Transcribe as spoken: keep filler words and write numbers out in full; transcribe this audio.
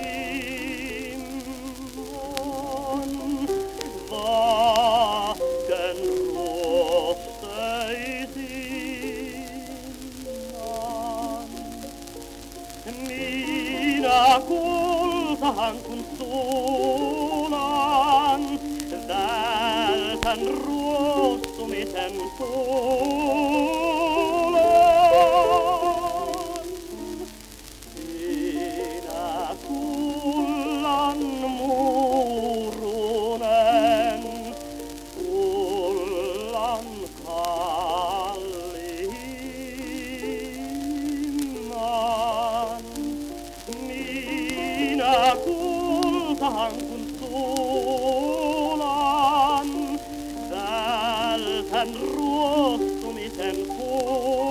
imman vaahten ruosteisimman. Minä kultahan kun suunan, vältän ruostumisen tuulon. Sinä kullan muurunen, kullan kalliimman. Minä kultahan kun suulan, vältän ruostumisen kuulon.